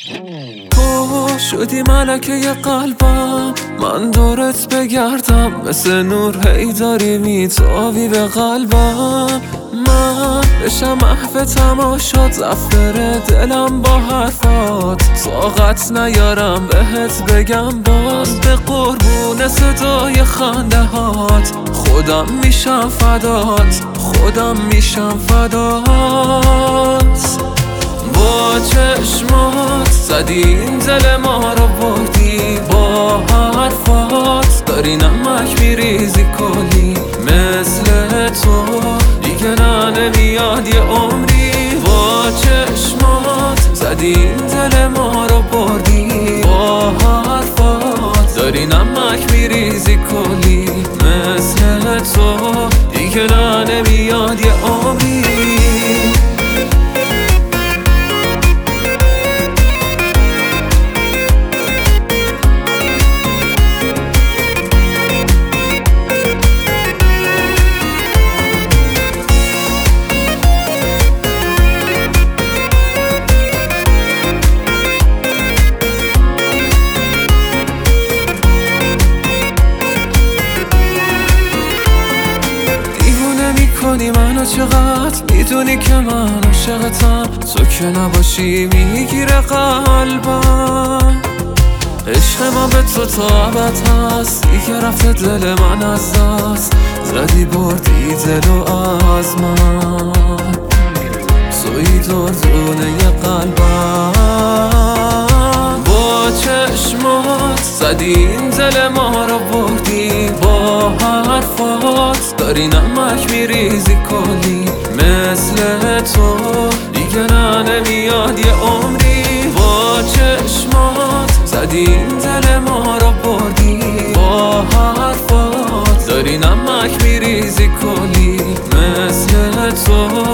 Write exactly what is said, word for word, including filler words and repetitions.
تو شدی ملکه قلبم، من دورت بگردم مثل نور هی داری میتابی به قلبم. من بشم محو تماشات، زفر دلم با حرفات، طاقت نیارم بهت بگم باز. به قربون صدای خنده هات خودم میشم فدات، خودم میشم فدات. با چشمات زدی این دل ما رو بردی، با حرفات داری نمک میریزی کلی. مثل تو دیگه نه نمیاد یه عمری. با چشمات زدی این دل ما رو بردی، با حرفات داری نمک میریزی کلی. مثل تو دیگه نه نمیاد یه عمری. کنی منو چقدر میدونی که من عاشقتم، تو که نباشی میگیره قلبم. عشق من به تو تا ابد هست، دیگه رفته دل من از دست، زدی بردی دلو از من. توی دردونه قلبم، با چشمات زدی این دل ما رو بردی، با حرفات داری نمک میریزی کلی. مثل تو دیگه نه نمیاد یه عمری. با چشمات زدی این دل ما رو بردی، با حرفات داری نمک میریزی کلی. مثل تو